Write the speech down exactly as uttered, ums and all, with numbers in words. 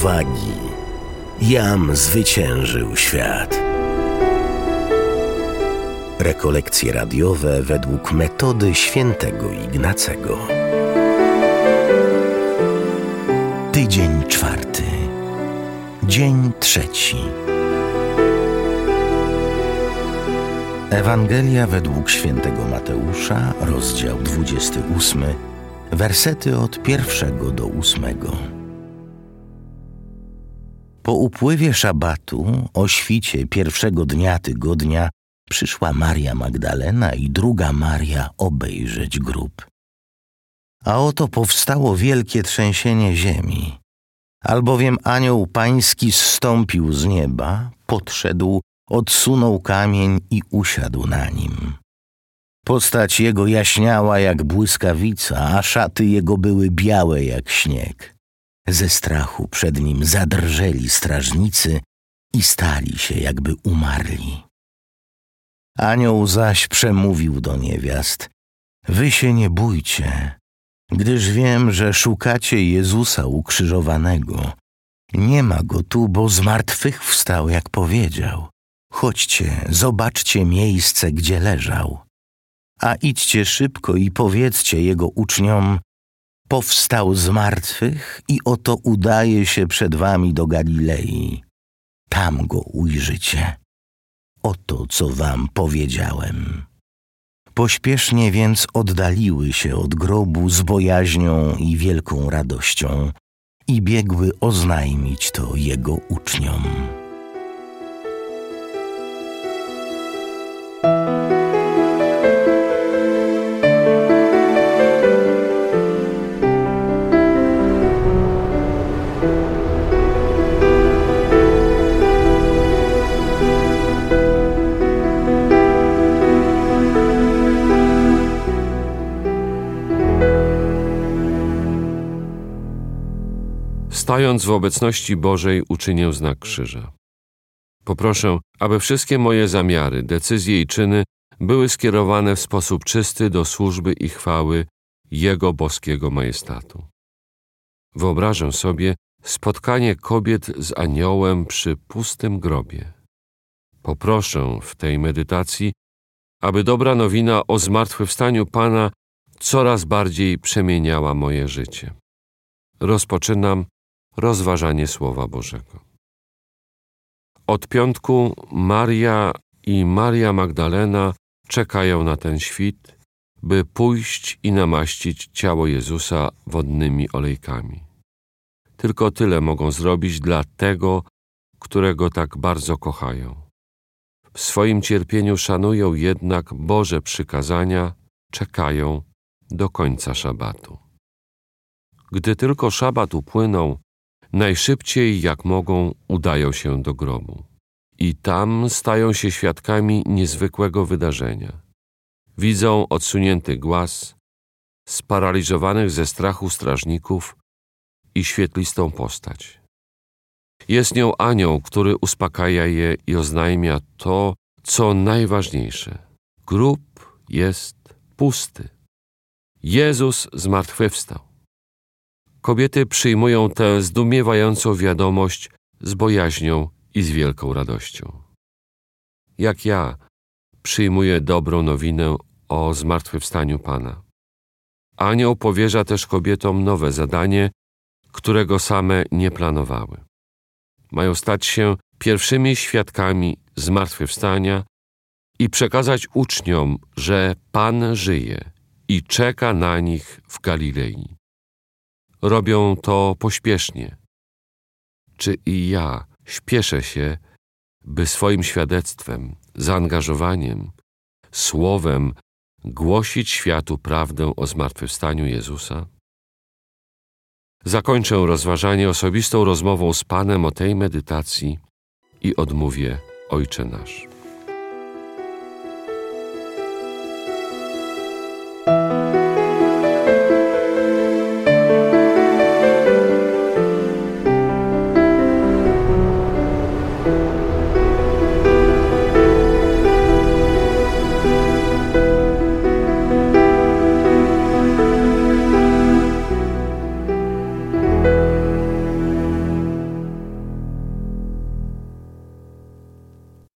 odwagi, jam zwyciężył świat. Rekolekcje radiowe według metody świętego Ignacego. Tydzień czwarty. Dzień trzeci. Ewangelia według świętego Mateusza, rozdział dwudziesty ósmy, wersety od pierwszego do ósmego. Po upływie szabatu, o świcie pierwszego dnia tygodnia, przyszła Maria Magdalena i druga Maria obejrzeć grób. A oto powstało wielkie trzęsienie ziemi, albowiem anioł pański zstąpił z nieba, podszedł, odsunął kamień i usiadł na nim. Postać jego jaśniała jak błyskawica, a szaty jego były białe jak śnieg. Ze strachu przed nim zadrżeli strażnicy i stali się, jakby umarli. Anioł zaś przemówił do niewiast: wy się nie bójcie, gdyż wiem, że szukacie Jezusa ukrzyżowanego. Nie ma go tu, bo zmartwychwstał, jak powiedział. Chodźcie, zobaczcie miejsce, gdzie leżał. A idźcie szybko i powiedzcie jego uczniom: powstał z martwych i oto udaje się przed wami do Galilei. Tam go ujrzycie. Oto, co wam powiedziałem. Pośpiesznie więc oddaliły się od grobu z bojaźnią i wielką radością i biegły oznajmić to jego uczniom. Stając w obecności Bożej, uczynię znak krzyża. Poproszę, aby wszystkie moje zamiary, decyzje i czyny były skierowane w sposób czysty do służby i chwały Jego boskiego majestatu. Wyobrażę sobie spotkanie kobiet z aniołem przy pustym grobie. Poproszę w tej medytacji, aby dobra nowina o zmartwychwstaniu Pana coraz bardziej przemieniała moje życie. Rozpoczynam rozważanie Słowa Bożego. Od piątku Maria i Maria Magdalena czekają na ten świt, by pójść i namaścić ciało Jezusa wodnymi olejkami. Tylko tyle mogą zrobić dla tego, którego tak bardzo kochają. W swoim cierpieniu szanują jednak Boże przykazania, czekają do końca szabatu. Gdy tylko szabat upłynął, najszybciej jak mogą udają się do grobu. I tam stają się świadkami niezwykłego wydarzenia. Widzą odsunięty głaz, sparaliżowanych ze strachu strażników i świetlistą postać. Jest nią anioł, który uspokaja je i oznajmia to, co najważniejsze. Grób jest pusty. Jezus zmartwychwstał. Kobiety przyjmują tę zdumiewającą wiadomość z bojaźnią i z wielką radością. Jak ja przyjmuję dobrą nowinę o zmartwychwstaniu Pana. Anioł powierza też kobietom nowe zadanie, którego same nie planowały. Mają stać się pierwszymi świadkami zmartwychwstania i przekazać uczniom, że Pan żyje i czeka na nich w Galilei. Robią to pośpiesznie. Czy i ja śpieszę się, by swoim świadectwem, zaangażowaniem, słowem głosić światu prawdę o zmartwychwstaniu Jezusa? Zakończę rozważanie osobistą rozmową z Panem o tej medytacji i odmówię Ojcze nasz.